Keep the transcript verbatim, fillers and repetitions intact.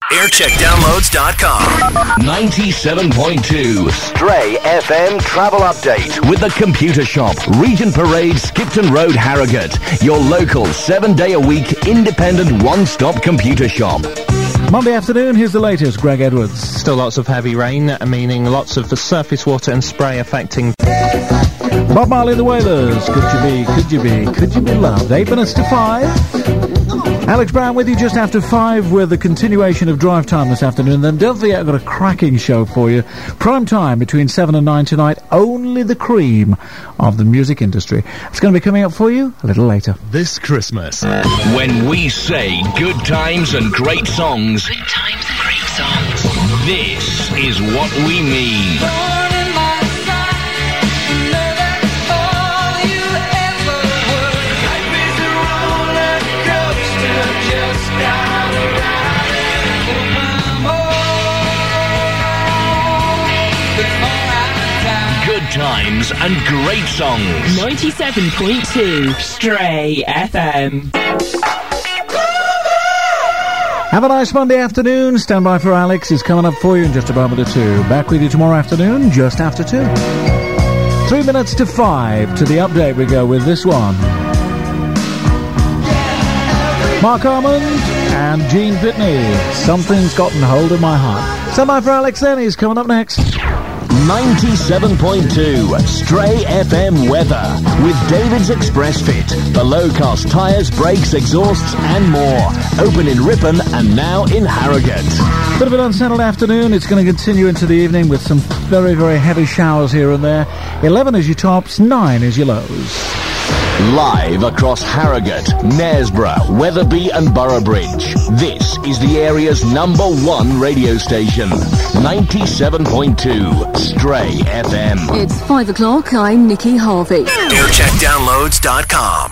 aircheck downloads dot com. ninety-seven point two Stray F M travel update with the Computer Shop, Regent Parade, Skipton Road, Harrogate. Your local seven-day-a-week independent one-stop computer shop. Monday afternoon, here's the latest. Greg Edwards. Still lots of heavy rain, meaning lots of the surface water and spray affecting... Bob Marley and the Wailers. Could you be, could you be, could you be loved? Eight minutes to five. Alex Brown with you just after five with the continuation of Drive Time this afternoon. Then don't forget, I've got a cracking show for you. Prime time between seven and nine tonight. Only the cream of the music industry. It's going to be coming up for you a little later. This Christmas, when we say good times and great songs, good times and great songs, this is what we mean. Times and great songs. ninety-seven point two Stray F M. Have a nice Monday afternoon. Stand by for Alex. He's coming up for you in just a moment or two. Back with you tomorrow afternoon, just after two. Three minutes to five. To the update we go with this one. Mark Armand and Gene Pitney. Something's gotten hold of my heart. Stand by for Alex then. He's coming up next. ninety-seven point two Stray F M weather with David's Express Fit. The low-cost tyres, brakes, exhausts and more. Open in Ripon and now in Harrogate. Bit of an unsettled afternoon. It's going to continue into the evening with some very, very heavy showers here and there. eleven is your tops, nine is your lows. Live across Harrogate, Knaresborough, Wetherby and Boroughbridge. This is the area's number one radio station. ninety-seven point two Stray F M. It's five o'clock. I'm Nikki Harvey. aircheck downloads dot com.